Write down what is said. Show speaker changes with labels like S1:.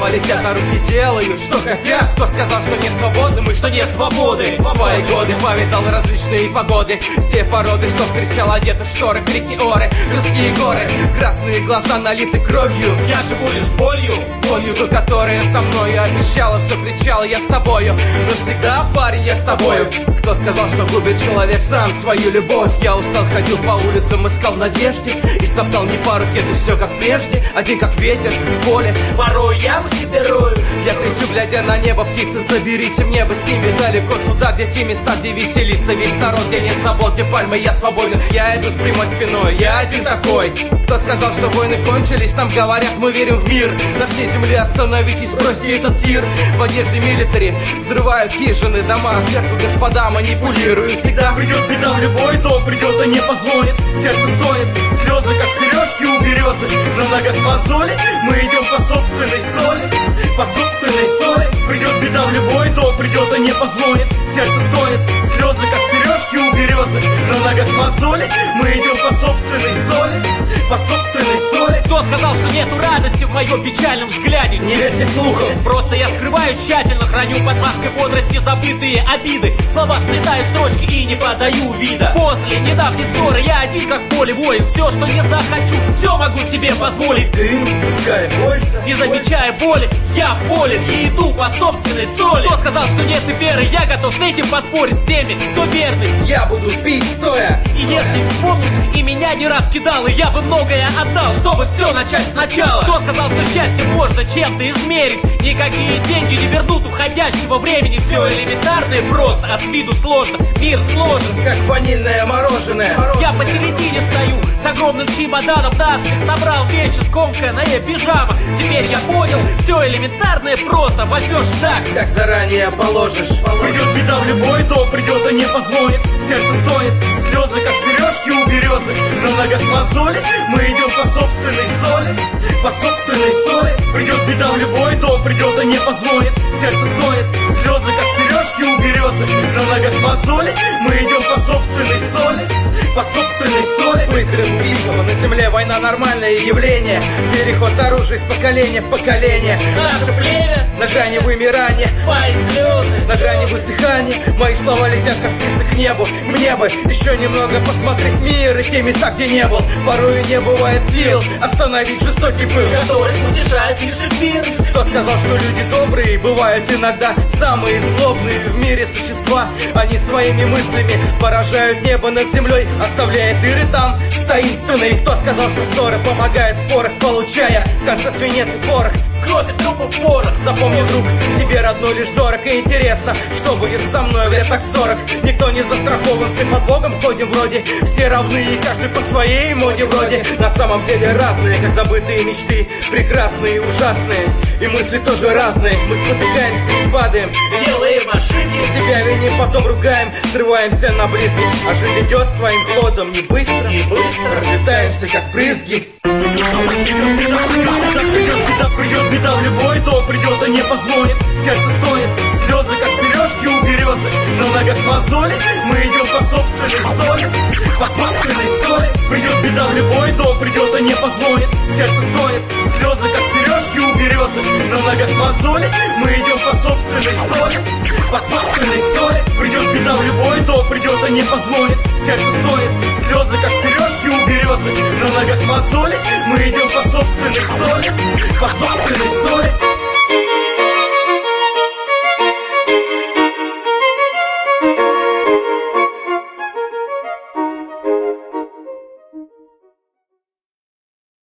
S1: слова летят, а руки делают, что хотят. Кто сказал, что нет свободы, мы что нет свободы. В свои годы повидал различные погоды. Те породы, что встречал, одеты в шторы, крики оры, людские горы, красные глаза налиты кровью. Я живу лишь болью, болью, ту, которая со мной обещала, все кричала, я с тобою. Но всегда, парень, я с тобою. Кто сказал, что губит человек сам свою любовь? Я устал, ходил по улицам, искал в надежде и стоптал не по руке, ты все как прежде. Один как ветер в поле, порой яму себе рою. Я кричу, глядя на небо, птицы, заберите в небо с ними далеко туда, где те места, где веселится весь народ, где нет забот, где пальмы, я свободен. Я иду с прямой спиной, я один такой. Кто сказал, что войны кончились? Нам говорят, мы верим в мир. На всей земле остановитесь, бросьте этот тир. В одежде милитари взрывают хижины, дома. Сверху господа манипулируют. Всегда придет беда в любой дом, придет и не позвонит. Сердце стонет, слезы как сережки у березы. На ногах мозоли, мы идем по собственной соли. По собственной соли. Придет беда в любой дом, придет и не позвонит. Сердце стонет, слезы как сережки у березы. На ногах мозоли, мы идем по собственной соли. По собственной соли.
S2: Кто сказал, что нету радости в моем печальном взгляде?
S1: Не верьте слухам.
S2: Просто я скрываю тщательно, храню под маской бодрости забытые обиды. Слова сплетаю строчки и не подаю вида. После недавней ссоры я один как в поле воин. Все, что не захочу, все могу себе позволить.
S1: Дым, пускай бойся,
S2: не замечая боли, я болен и иду по собственной соли. Кто сказал, что нет веры? Я готов с этим поспорить с теми, кто верный.
S1: Я буду пить стоя.
S2: И если вспомнить, и меня не раз кидал, и я бы многое отдал, чтобы все начать сначала. Кто сказал, что счастье можно чем-то измерить? Никакие деньги не вернут уходящего времени. Все элементарное просто, а с виду сложно. Мир сложен,
S1: как ванильное мороженое.
S2: Я посередине стою с огромным чемоданом наспех. Собрал вещи, скомканная пижама. Теперь я понял, все элементарное просто. Возьмешь так,
S1: как заранее положишь.
S3: Придет беда в любой дом, придет и не позвонит. Сердце стонет, слезы как сережки у березы. На ногах мозоли, мы идем по собственной соли. По собственной соли. Придет беда в любой дом, придет и не позвонит. Сердце стонет, слезы как сережки у березы. На ногах мозоли, мы идем по собственной соли. По собственной соли.
S1: Выстрел, убийство, на земле война нормальное явление. Переход оружия из поколения в поколение.
S2: Наше племя
S1: на грани вымирания,
S2: мои слезы
S1: на грани высыхания. Мои слова летят как птицы к небу. Мне бы еще немного посмотреть мир и те места, где не был. Порою не бывает сил остановить жестокий пыл,
S2: который утешает лишь эфир.
S1: Кто сказал, что люди добрые бывают иногда самые злобные в мире существа? Они своими мыслями поражают небо над землей, оставляя дыры там таинственные. Кто сказал, что ссоры помогают в спорах, получая в конце свинец и порох?
S2: Кровь и трупов порох.
S1: Запомни, друг, тебе родной лишь дорог. И интересно, что будет со мной в лет так 40. Никто не застрахован, все под Богом ходим вроде. Все равны и каждый по своей моде вроде. На самом деле разные, как забытые мечты. Прекрасные и ужасные, и мысли тоже разные. Мы спотыкаемся и падаем,
S2: делаем ошибки,
S1: себя виним, потом ругаем, срываемся на брызги. А жизнь идет своим ходом, не быстро, разлетаемся как брызги.
S3: Придет беда в любой дом, придет и не позвонит. Сердце стонет, слезы как сережки у березы. На ногах мозоли, мы идем по собственной соли. По собственной соли. Придет беда в любой дом, придет и не позвонит. Сердце стонет, слезы как сережки у березы. На ногах мозоли, мы идем по собственной соли. По собственной соли. Придет беда в любой дом, придет и не позвонит. Сердце стонет, слезы как сережки у березы. На ногах мозоли, мы идем по собственной соли. По собственной соли.